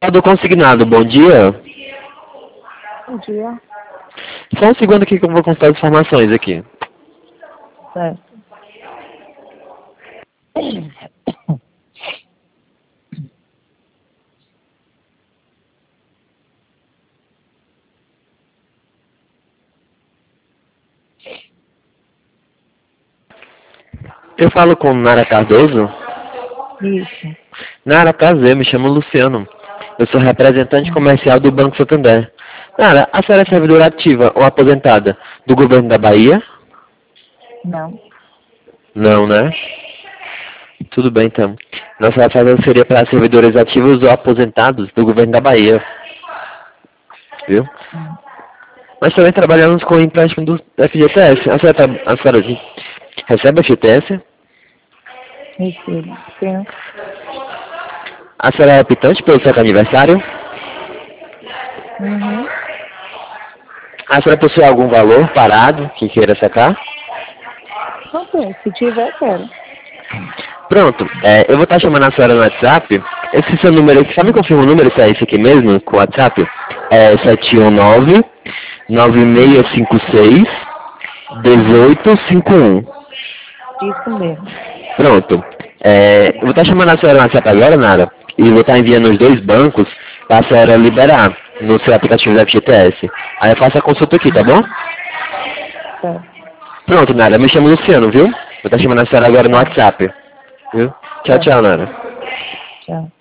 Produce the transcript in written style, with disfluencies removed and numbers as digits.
Do consignado, bom dia. Bom dia. Só um segundo aqui que eu vou consultar as informações aqui. Certo. Eu falo com Nara Cardoso. Isso. Nara, prazer, me chamo Luciano. Eu sou representante comercial do Banco Santander. Nara, a senhora é servidora ativa ou aposentada do governo da Bahia? Não. Não, né? Tudo bem, então. Nossa fase seria para servidores ativos ou aposentados do governo da Bahia. Viu? Nós também trabalhamos com o empréstimo do FGTS. A senhora recebe FGTS? Recebo. Tenho. A senhora é optante pelo seu aniversário? Uhum. A senhora possui algum valor parado que queira sacar? Não sei. Se tiver, quero. Pronto, eu vou estar chamando a senhora no WhatsApp. Esse seu número aqui, só me confirma o número se é esse aqui mesmo, com o WhatsApp? É 719-9656-1851. Isso mesmo. Pronto. Eu vou estar chamando a senhora no WhatsApp agora, Nara, e vou estar enviando os dois bancos para a senhora liberar no seu aplicativo da FGTS. Aí eu faço a consulta aqui, tá bom? Certo. Pronto, Nara, me chamo Luciano, viu? Vou estar chamando a senhora agora no Tá. WhatsApp. Viu? Tchau, Certo. tchau, Nara. Tchau.